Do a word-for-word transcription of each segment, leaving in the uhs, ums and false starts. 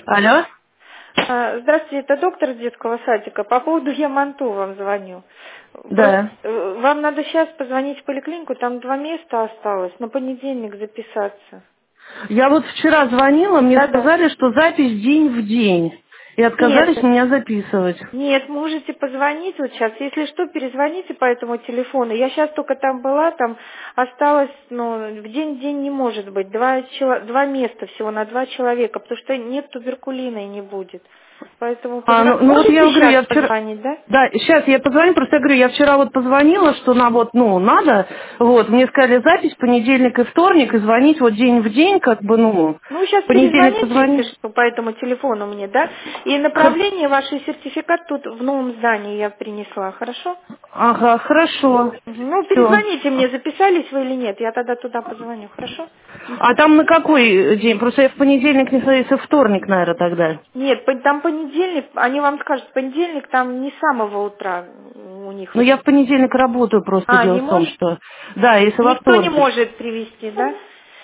Алло? А, Здравствуйте, это доктор из детского садика. По поводу Яманту вам звоню. Просто Да. э, вам надо сейчас позвонить в поликлинику, там два места осталось, на понедельник записаться. Я вот вчера звонила, мне Да-да. сказали, что запись день в день. И отказались Нет, меня записывать. нет, можете позвонить вот сейчас. Если что, перезвоните по этому телефону. Я сейчас только там была, там осталось, ну, в день в день не может быть. Два, чело- два места всего на два человека, потому что нет туберкулина и не будет. Поэтому А, позва- ну, ну вот я можете говорю, сейчас я вчера... позвонить, да? Да, сейчас я позвоню, просто я говорю, я вчера вот позвонила, что на вот, ну, надо, вот, мне сказали запись понедельник и вторник, и звонить вот день в день, как бы, ну, Ну, вы сейчас в понедельник перезвоните, если позвони. что, по этому телефону мне, да? И Хр- направление, ваш сертификат тут в новом здании я принесла, хорошо? Ага, хорошо, Мгм. Ну, все. перезвоните мне, записались вы или нет, я тогда туда позвоню, хорошо? А там на какой день? Просто я в понедельник не знаю, если вторник, наверное, тогда. Нет, пон- там понедельник, они вам скажут, понедельник там не с самого утра у них. Ну, я в понедельник работаю, просто А, дело не в том, может? что... Да, если во Никто не вторник. может привезти, да?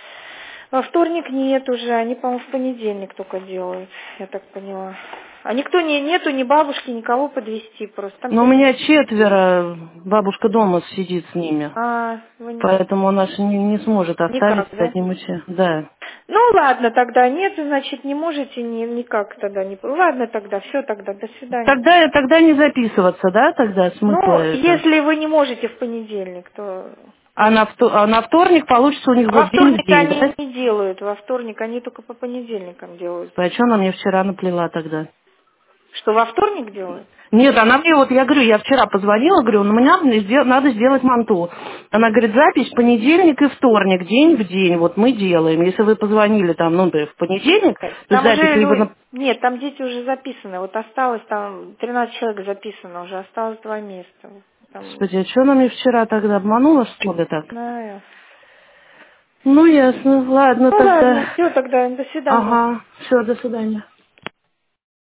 Во вторник нет уже, они, по-моему, в понедельник только делают, я так поняла. А никто не, нету ни бабушки, никого подвезти просто. Там Но у сейчас... меня четверо, бабушка дома сидит с ними. А, вы не... Поэтому она ж не, не сможет оставить Никак, с да? одним и все. Да. Ну ладно, тогда нет, значит, не можете ни, никак тогда не... Ладно тогда, все тогда, до свидания. Тогда, тогда не записываться, да, тогда Ну, смысла это? если вы не можете в понедельник, то... А на, вто- а на вторник получится у них Во вот день в вторник день, они да? не делают, во вторник они только по понедельникам делают. А что она мне вчера наплела тогда? Что, во вторник делают? Нет, она мне, вот я говорю, я вчера позвонила, говорю, ну мне надо, сдел- надо сделать манту. Она говорит, запись понедельник и вторник, день в день, вот мы делаем. Если вы позвонили там, ну, да, в понедельник, то есть Там запись уже, либо ну, на... нет, там дети уже записаны. Вот осталось там тринадцать человек записано уже, осталось два места. Там, Господи, а что она мне вчера тогда обманула, что ли, так? знаю. Ну, ясно, ладно Ну тогда. ладно, все тогда, до свидания. Ага, все, до свидания.